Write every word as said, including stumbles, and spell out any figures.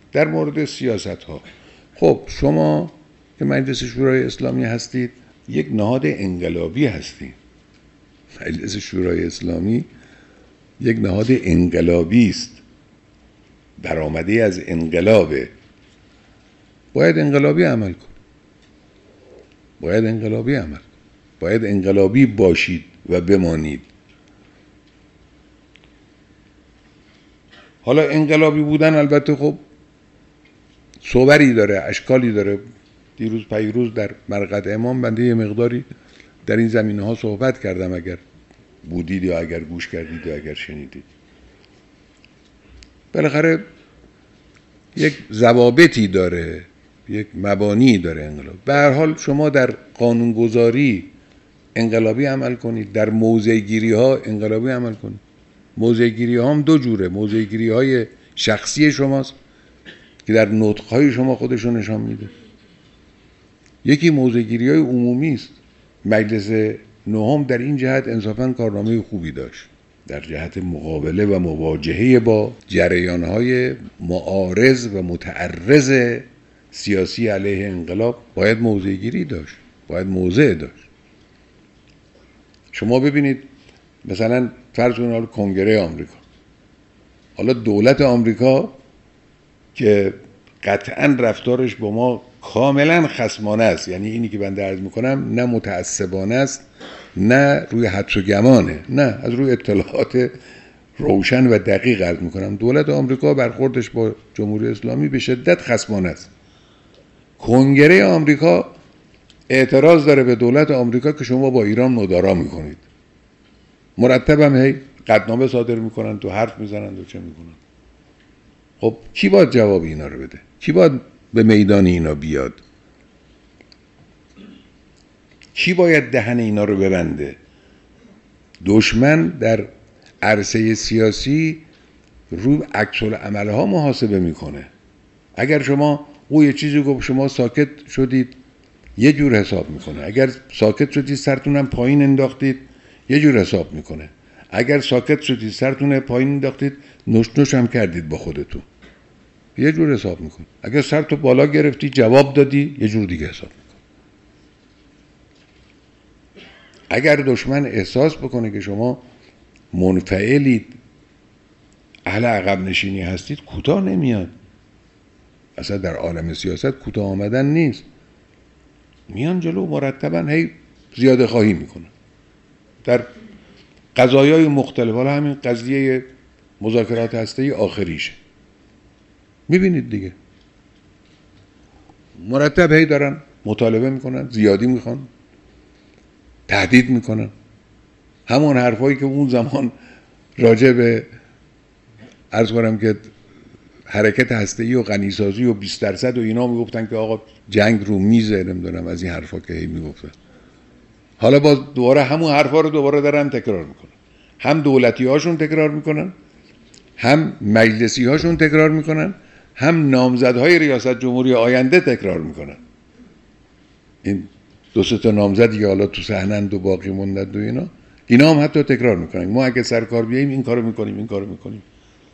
در مورد سیاست ها. خب شما که مجلس شورای اسلامی هستید یک نهاد انقلابی هستید. مجلس شورای اسلامی یک نهاد انقلابی است، برآمده از انقلابه. باید انقلابی عمل کن، باید انقلابی عمل کن، باید انقلابی باشید و بمانید. حالا انقلابی بودن البته خب صوری داره، اشکالی داره. دیروز پیروز در مرقد امام بنده یه مقداری در این زمینه ها صحبت کردم، اگر بودید یا اگر گوش کردید یا اگر شنیدید. بالاخره یک ضوابطی داره، یک مبانی داره انقلاب. به هر حال شما در قانونگذاری انقلابی عمل کنید، در موضع گیری ها انقلابی عمل کنید. موضع گیری ها هم دو جوره. موضع گیری های شخصی شماست که در نطق های شما خودشون نشان میده. یکی موضع گیری های عمومی است. مجلس نهم در این جهت انصافاً کارنامه خوبی داشت، در جهت مقابله و مواجهه با جریان های معارض و متعرض سیاسی علیه انقلاب باید موضع گیری داشت، باید موضع داشت. شما ببینید مثلا فرض کنید حالا کنگره آمریکا، حالا دولت آمریکا که قطعاً رفتارش با ما کاملا خصمانه است، یعنی اینی که بنده عرض میکنم نه متعصبانه است نه روی حدس و گمانه، نه از روی اطلاعات روشن و دقیق عرض میکنم. دولت آمریکا برخوردش با جمهوری اسلامی به شدت خصمانه است. کنگره آمریکا اعتراض داره به دولت آمریکا که شما با ایران مدارا میکنید. مرتب هم هی قطعنامه صادر میکنن، تو حرف میزنن و چه میکنن. خب کی باید جواب اینا رو بده؟ کی باید به میدان اینا بیاد؟ کی باید دهن اینا رو ببنده؟ دشمن در عرصه سیاسی رو عکس العملها محاسبه میکنه. اگر شما او یه چیزی گفت شما ساکت شدید یه جور حساب میکنه، اگر ساکت شدید سرتونم پایین انداختید یه جور حساب میکنه، اگر ساکت شدید سرتون پایین انداختید نوش نوش هم کردید با خودتون یه جور حساب میکنه، اگر سرتو بالا گرفتی جواب دادی یه جور دیگه حساب میکنه. اگر دشمن احساس بکنه که شما منفعلید، اهل عقب نشینی هستید، کوتاه نمیاد. اصلا در عالم سیاست کوتاه آمدن نیست، میان جلو مرتبا هی زیاده خواهی میکنن در قضایای مختلف. حالا همین قضیه مذاکرات هسته‌ای آخریشه، میبینید دیگه، مرتب هی دارن مطالبه میکنن، زیادی میخوان، تهدید میکنن. همون حرفایی که اون زمان راجع به عرض کنم که حرکت هسته‌ای و غنیسازی و بیست درصد و اینا میگفتن که آقا جنگ رو میزه، نمیدونم از این حرفا که هی میگفتن. حالا باز دوباره همون حرفا رو دوباره دارن تکرار میکنن. هم دولتی هاشون تکرار میکنن، هم مجلسی هاشون تکرار میکنن، هم نامزدهای ریاست جمهوری آینده تکرار میکنن. این دو سه تا نامزدی که حالا تو صحنه‌اند و باقی موندند و اینا اینا هم حتی تکرار میکنن. ما اگه سرکار بیاییم این کارو میکنیم این کارو میکنیم.